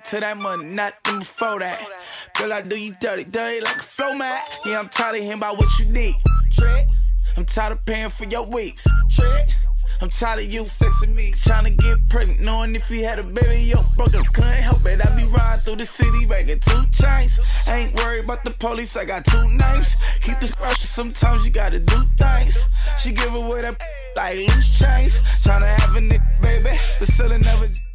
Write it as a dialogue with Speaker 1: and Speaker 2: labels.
Speaker 1: to that money, nothing before that. Girl, I do you dirty, dirty like a flow mat. Yeah, I'm tired of hearing about what you need. Trick. I'm tired of paying for your weeks. Trick. I'm tired of you sexing me, tryna get pregnant, knowing if you had a baby, yo, brother couldn't help it. I be riding through the city, making 2 chains. I ain't worried about the police, I got 2 names. Keep the rush, sometimes you gotta do things. She give away that like loose chains, tryna have a nigga, baby, but still never.